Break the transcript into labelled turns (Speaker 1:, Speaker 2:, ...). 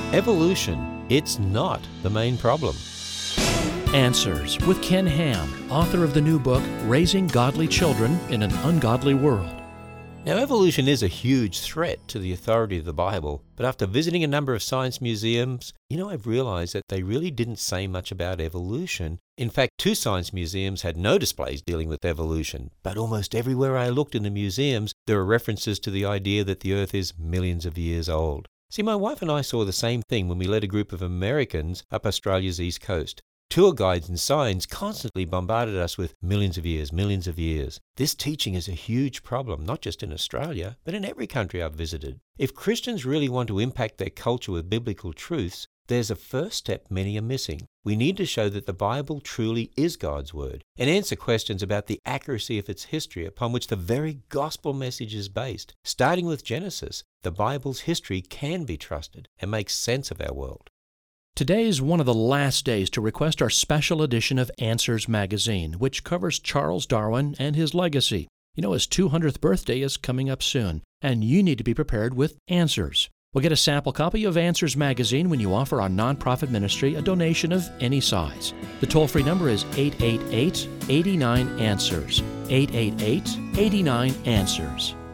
Speaker 1: Evolution, it's not the main problem.
Speaker 2: Answers with Ken Ham, author of the new book, Raising Godly Children in an Ungodly World.
Speaker 1: Now, evolution is a huge threat to the authority of the Bible, but after visiting a number of science museums, I've realized that they really didn't say much about evolution. In fact, 2 science museums had no displays dealing with evolution, but almost everywhere I looked in the museums, there were references to the idea that the Earth is millions of years old. See, my wife and I saw the same thing when we led a group of Americans up Australia's east coast. Tour guides and signs constantly bombarded us with millions of years, millions of years. This teaching is a huge problem, not just in Australia, but in every country I've visited. If Christians really want to impact their culture with biblical truths, there's a first step many are missing. We need to show that the Bible truly is God's Word and answer questions about the accuracy of its history upon which the very gospel message is based. Starting with Genesis, the Bible's history can be trusted and make sense of our world.
Speaker 2: Today is one of the last days to request our special edition of Answers magazine, which covers Charles Darwin and his legacy. His 200th birthday is coming up soon, and you need to be prepared with answers. We'll get a sample copy of Answers magazine when you offer our nonprofit ministry a donation of any size. The toll-free number is 888-89-ANSWERS, 888-89-ANSWERS.